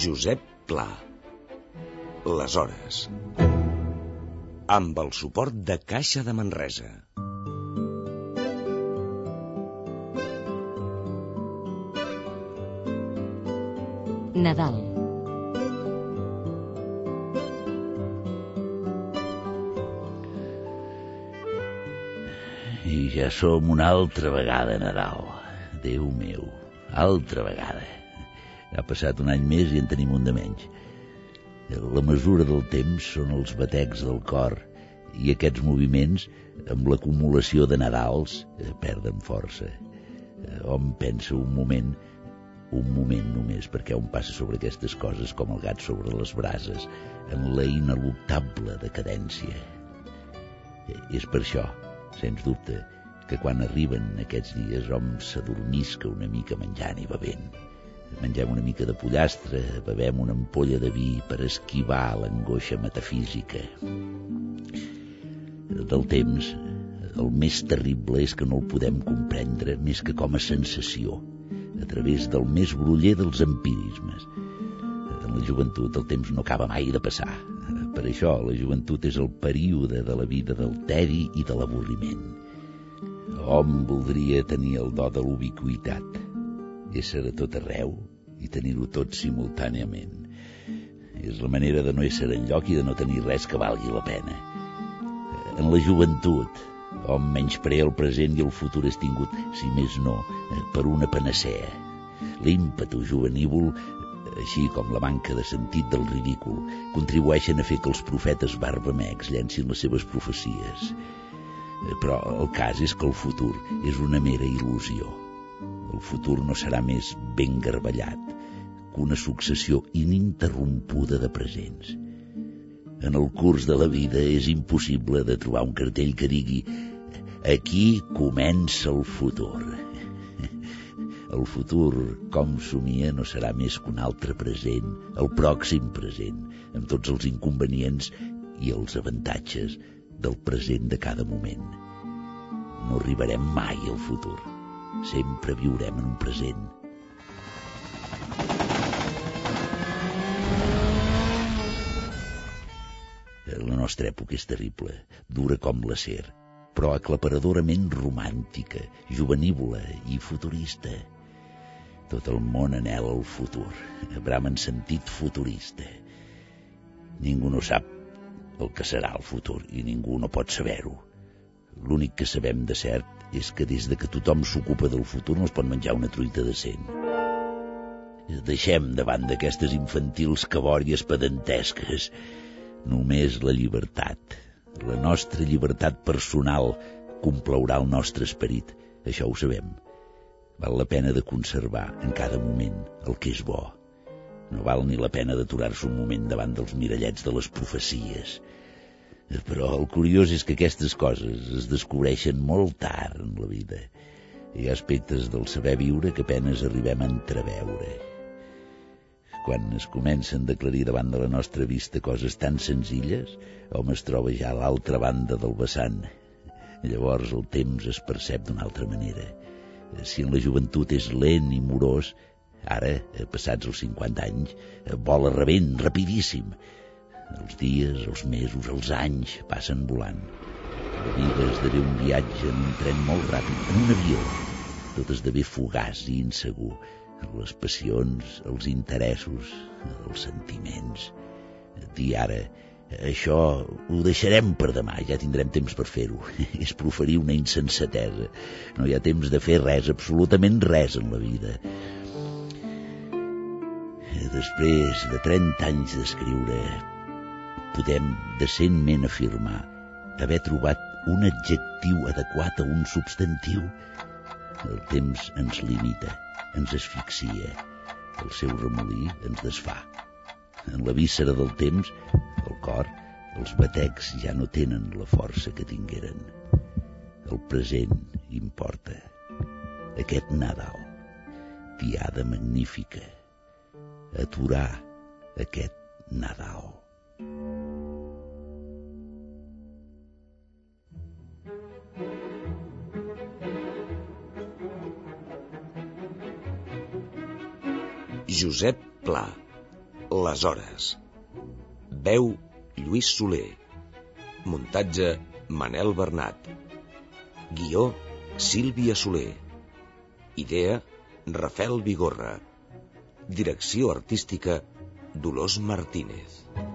Josep Pla. Les hores. Amb el suport de Caixa de Manresa. Nadal. I ja som una altra vegada a Nadal. Déu meu, altra vegada. Ha passat un any més i en tenim un de menys. La mesura del temps són els batecs del cor i aquests moviments, amb l'acumulació de Nadals, perden força. Hom pensa un moment només, perquè hom passa sobre aquestes coses com el gat sobre les brases, en la ineluctable decadència. És per això, sens dubte, que quan arriben aquests dies hom s'adormisca una mica menjant i bevent. Mengem una mica de pollastre, bevem una ampolla de vi per esquivar l'angoixa metafísica. Del temps, el més terrible és que no el podem comprendre més que com a sensació, a través del més groller dels empirismes. En la joventut el temps no acaba mai de passar. Per això la joventut és el període de la vida del tedi i de l'avorriment. Hom voldria tenir el do de l'ubiquitat, ésser a tot arreu i tenir-ho tot simultàniament. És la manera de no ésser enlloc i de no tenir res que valgui la pena. En la joventut, hom menysprea el present i el futur és tingut, si més no, per una panacea. L'ímpetu juvenívol, així com la manca de sentit del ridícul, contribueixen a fer que els profetes barbamecs llencin les seves profecies. Però el cas és que el futur és una mera il·lusió. El futur no serà més ben garballat que una successió ininterrompuda de presents. En el curs de la vida és impossible de trobar un cartell que digui «Aquí comença el futur». El futur, com somia, no serà més que un altre present, el pròxim present, amb tots els inconvenients i els avantatges del present de cada moment. No arribarem mai al futur. Sempre viurem en un present. La nostra època és terrible, dura com l'acer, però aclaparadorament romàntica, juvenívola i futurista. Tot el món anhela el futur, brama en sentit futurista. Ningú no sap el que serà el futur i ningú no pot saber-ho. L'únic que sabem de cert és que des de que tothom s'ocupa del futur no es pot menjar una truita decent. Deixem davant d'aquestes infantils cabòries pedantesques només la llibertat. La nostra llibertat personal complaurà el nostre esperit, això ho sabem. Val la pena de conservar en cada moment el que és bo. No val ni la pena d'aturar-se un moment davant dels mirallets de les profecies. Però el curiós és que aquestes coses es descobreixen molt tard en la vida. Hi ha aspectes del saber viure que apenes arribem a entreveure. Quan es comencen a aclarir davant de la nostra vista coses tan senzilles, hom es troba ja a l'altra banda del vessant. Llavors el temps es percep d'una altra manera. Si en la joventut és lent i morós, ara, passats els 50 anys, vola rebent, rapidíssim. Els dies, els mesos, els anys passen volant. La vida esdevé un viatge en un tren molt ràpid, en un avió. Tot esdevé fugaç i insegur. Les passions, els interessos, els sentiments. Dir ara, això ho deixarem per demà, ja tindrem temps per fer-ho. És proferir una insensatesa. No hi ha temps de fer res, absolutament res en la vida. Després de 30 anys d'escriure, podem decentment afirmar haver trobat un adjectiu adequat a un substantiu. El temps ens limita, ens asfixia. El seu remolí ens desfà. En la víscera del temps, el cor, els batecs ja no tenen la força que tingueren. El present importa. Aquest Nadal, diada magnífica. Aturar aquest Nadal. Josep Pla. Les hores. Veu Lluís Soler. Muntatge Manel Bernat. Guió Sílvia Soler. Idea Rafael Vigorra. Direcció artística Dolors Martínez.